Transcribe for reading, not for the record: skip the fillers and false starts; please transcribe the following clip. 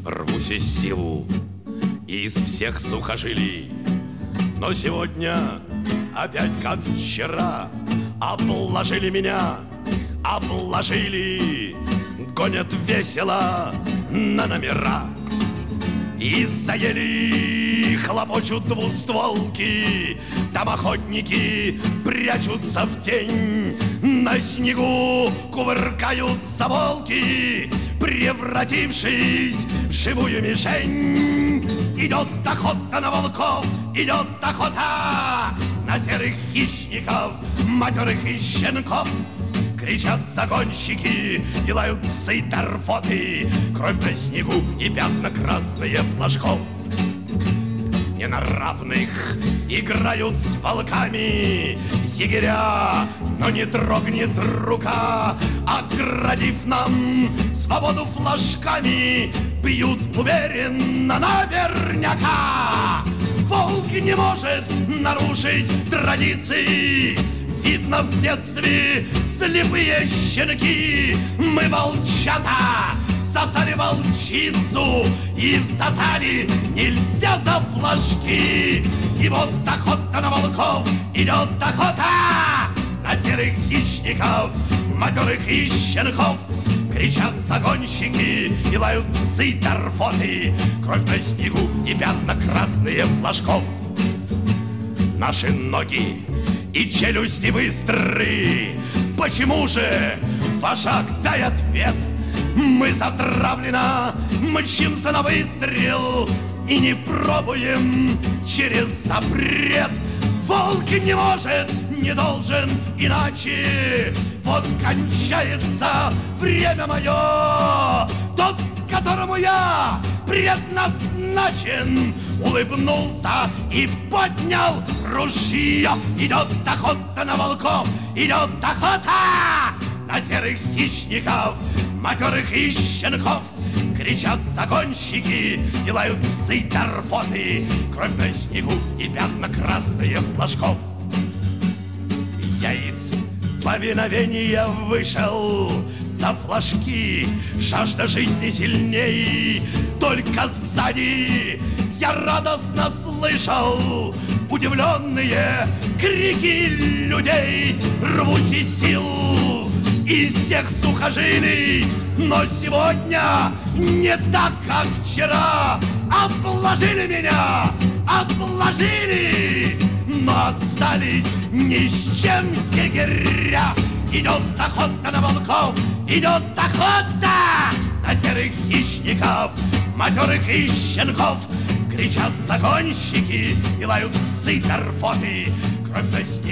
Рвусь из сил, из всех сухожилий, но сегодня опять как вчера обложили меня, обложили, гонят весело на номера. И заели хлопочут двустволки, там охотники прячутся в тень. На снегу кувыркаются волки, превратившись в живую мишень. Идет охота на волков, идет охота на серых хищников, матерых и щенков. Кричат загонщики, делают псы торфоты, кровь на снегу и пятна красные флажков. Не на равных играют с волками егеря, но не дрогнет рука, оградив нам свободу флажками, бьют уверенно наверняка. Волк не может нарушить традиции. Видно, в детстве слепые щенки, мы, волчата, сосали волчицу и всосали нельзя за флажки. И вот охота на волков, идет охота на серых хищников, матерых и щенков. Кричат загонщики и лают псы торфоты, кровь на снегу и пятна красные флажков. Наши ноги и челюсти быстры. Почему же, вожак, дай ответ? Мы затравленно мчимся на выстрел и не пробуем через запрет. Волк не может, не должен иначе. Вот кончается время мое. Тот, которому я предназначен, улыбнулся и поднял ружье. Идет охота на волков, идет охота на серых хищников, матерых и щенков. Кричат загонщики и лают псы торфоты, кровь на снегу и пятна красные флажков. Я из повиновения вышел за флажки, жажда жизни сильней. Только сзади я радостно слышал удивленные крики людей. Рвусь из сил, из всех сухожилий, но сегодня не так, как вчера. Обложили меня, обложили, но остались ни с чем егеря. Идет охота на волков, идет охота на серых хищников, матерых и щенков. Кричат загонщики и лают псы торфоты, кровь на